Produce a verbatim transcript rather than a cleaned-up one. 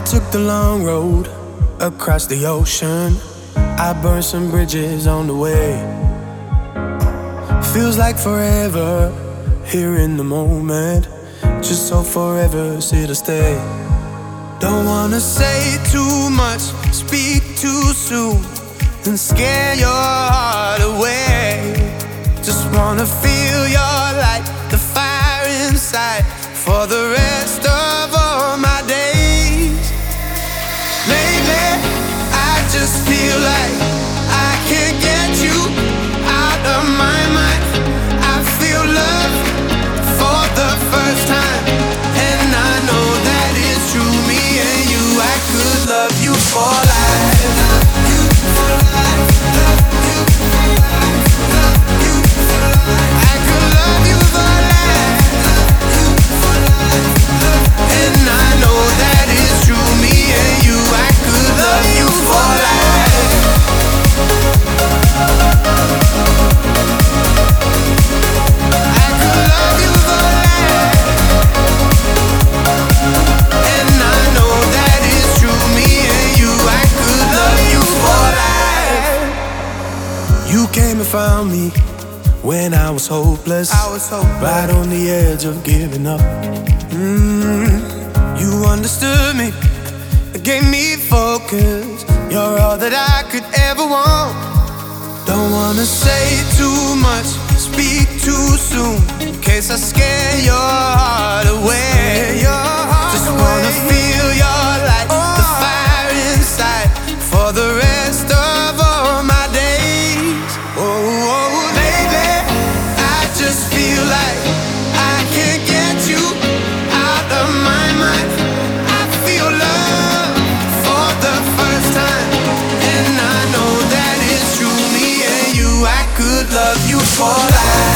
took the long road across the ocean. I burned some bridges on the way. Feels like forever here in the moment. Just so forever's here to stay. Don't wanna say too much, speak too soon, and scare your heart away. Just wanna feel your light, the fire inside, for the rest of all my days. Lately, I just feel like I can't get you out of my mind. I feel love for the first time, and I know that it's true. Me and you, I could love you for life. Love you for life. Love you for life. Love you for life. I could love you for life. Love you for life. And I know that it's true. Me and you, I could love you for life. I could love you for life. And I know that it's true. Me and you, I could love you for life. You came and found me when I was hopeless. I was hopeless, right on the edge of giving up. Mm, you understood me, gave me focus. You're all that I could ever want. Don't wanna say too much, speak too soon, in case I scare your heart away. Just wanna feel your light, the fire inside, for the rest of all my days. Oh, oh, baby, I just feel like I can't get you out of my mind. I feel love for the first time, and I know that it's true. Me and you, I could love you for life.